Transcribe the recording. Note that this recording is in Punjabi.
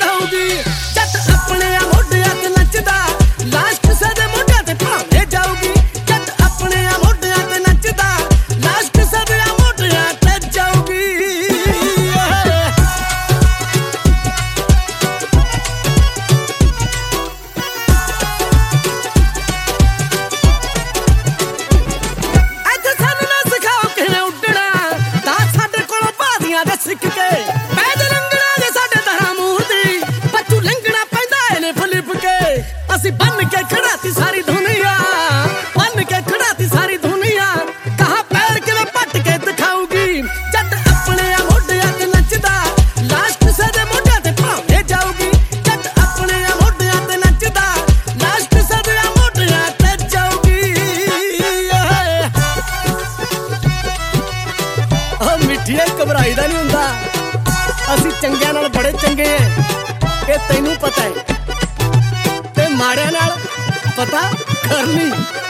ਵਧਾਊਗੀ। ਜੱਟ ਆਪਣੇ ਮੋਢਿਆਂ ਤੇ ਨੱਚਦਾ, ਲਾਸ਼ ਕਿਸੇ ਦੇ ਮੋਢਿਆਂ ਤੇ ਭਾਵੇਂ ਜਾਊਗੀ। ਜੱਟ ਆਪਣੇ ਮੋਢਿਆਂ ਤੇ ਨੱਚਦਾ, ਲਾਸ਼ ਕਿਸੇ ਦੇ ਮੋਢਿਆਂ ਤੇ ਜਾਊਗੀ। ਸਿੱਖ ਕੇ ਪੈਦਲ ਲੰਘਣਾ ਜੇ ਸਾਡੇ ਦਰਾਂ ਮੂੰਹ ਦੀ, ਬੱਚੂ ਲੰਘਣਾ ਪੈਂਦਾ ਇਹਨੇ ਫਲਿਪ ਕੇ। ਅਸੀਂ ਬੰਨ ਕੇ ਖੜਾਤੀ ਸਾਰੀ ਦੁਨੀਆ, ਬੰਨ ਕੇ ਖੜਾਤੀ ਸਾਰੀ ਦੁਨੀਆ, ਕਹਾਂ ਪੈਰ ਕਿਵੇਂ ਪੱਟ ਕੇ ਦਿਖਾਊਗੀ। ਜੱਟ ਆਪਣੇ ਮੋਢਿਆਂ ਤੇ ਨੱਚਦਾ, ਲਾਸ਼ ਕਿਸੇ ਦੇ ਮੋਢਿਆਂ ਤੇ ਭਾਵੇਂ ਜਾਊਗੀ। ਜੱਟ ਆਪਣੇ ਮੋਢਿਆਂ ਤੇ ਨੱਚਦਾ, ਲਾਸ਼ ਕਿਸੇ ਦੇ ਮੋਢਿਆਂ ਤੇ ਜਾਊਗੀ। ਉਹ ਮਿੱਠੀਏ ਘਬਰਾਈ ਦਾ ਨਹੀਂ ਹੁੰਦਾ, ਅਸੀਂ ਚੰਗਿਆਂ ਨਾਲ ਬੜੇ ਚੰਗੇ ਐ, ਇਹ ਤੈਨੂੰ ਪਤਾ ਹੈ, ਤੇ ਮਾੜਿਆਂ ਨਾਲ ਪਤਾ ਕਰ ਲਈ।